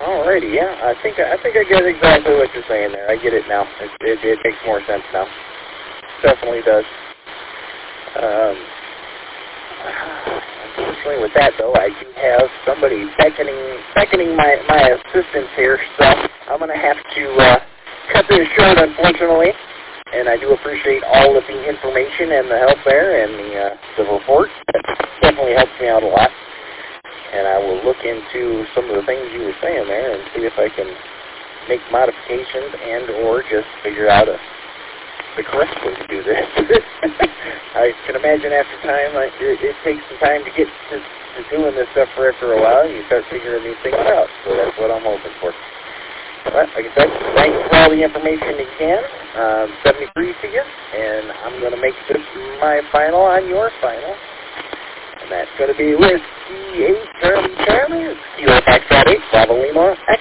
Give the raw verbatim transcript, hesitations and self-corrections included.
Alrighty, yeah, I think I think I get exactly what you're saying there. I get it now. It it, it makes more sense now. Definitely does. Um, unfortunately, with that though, I do have somebody beckoning beckoning my my assistance here, so I'm gonna have to uh, cut this short, unfortunately. And I do appreciate all of the information and the help there and the uh, the report. It definitely helps me out a lot. And I will look into some of the things you were saying there and see if I can make modifications and or just figure out a, the correct way to do this. I can imagine after time, like, it, it takes some time to get to, to doing this stuff for after a while. You start figuring these things out. So that's what I'm hoping for. But like I said, thanks for all the information again. Um, seventy-three to you. And I'm going to make this my final on your final. And that's going to be with C eight Charlie Charlie, Kilo Foxtrot eight, Bravo Lima,